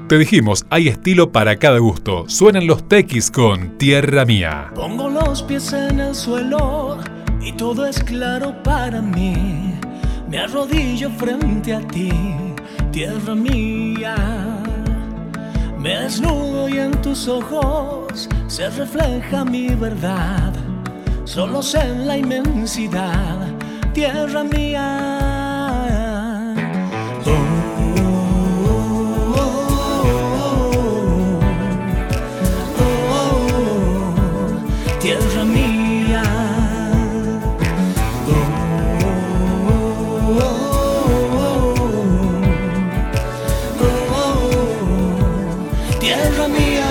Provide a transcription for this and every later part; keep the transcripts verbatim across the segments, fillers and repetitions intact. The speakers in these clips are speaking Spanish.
Te dijimos, hay estilo para cada gusto. Suenan los Tequis con Tierra Mía. Pongo los pies en el suelo y todo es claro para mí. Me arrodillo frente a ti, tierra mía. Me desnudo y en tus ojos se refleja mi verdad. Solos en la inmensidad, tierra mía. Oh, oh, oh, oh, tierra mía. Oh, oh, oh, oh, tierra mía.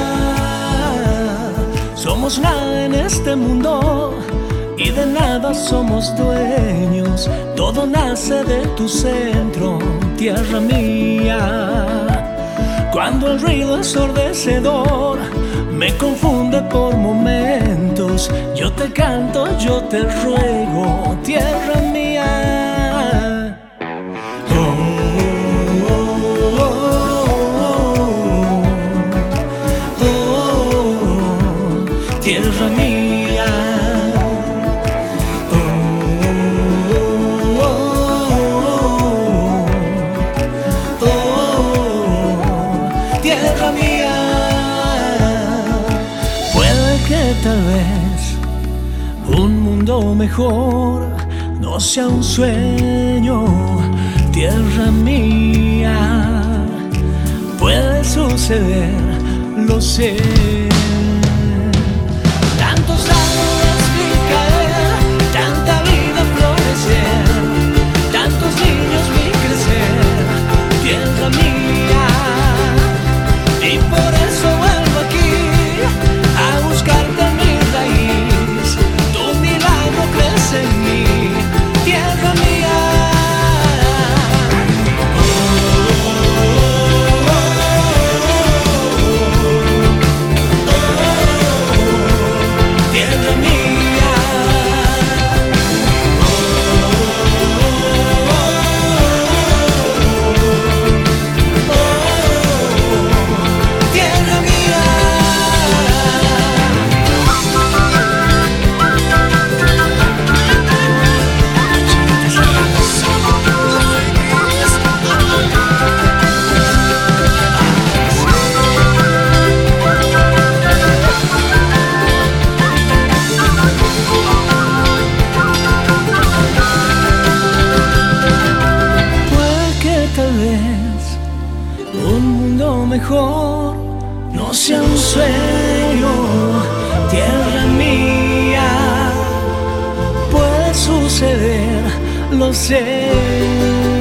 Somos nada en este mundo y de nada somos dueños. Todo nace de tu centro, tierra mía. Cuando el ruido ensordecedor me confunde por momentos, yo te canto, yo te ruego, tierra mía. Oh, oh, oh, oh, oh, tierra mía. Tierra mía, puede que tal vez un mundo mejor no sea un sueño, tierra mía. Puede suceder, lo sé. Tantos árboles vi caer, tanta vida florecer, tantos niños vi crecer, tierra mía. Y por eso vuelvo aquí a buscarte en mi raíz. Tu milagro crece en mí, tierra mía. Oh, oh, oh, oh, oh, tierra mía. Oh, oh, oh, tierra mía. Puede que tal vez un mundo mejor no sea un sueño, tierra mía. Puede suceder, lo sé.